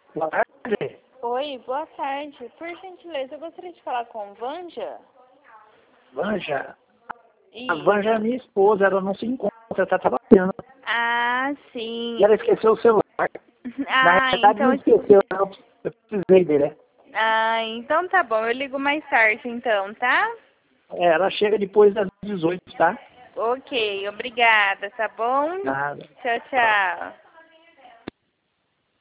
Boa tarde. Oi, boa tarde. Por gentileza, eu gostaria de falar com Vanja. Vanja? A Isso. Vanja é minha esposa, ela não se encontra, tá trabalhando. Ah, sim. E ela esqueceu o celular. Na Ah, verdade, então... não esqueceu, eu precisei dele. Ah, então tá bom. Eu ligo mais tarde, então, tá? Ela chega depois das 18, tá? Ok, obrigada, tá bom? Nada. Tchau, tchau.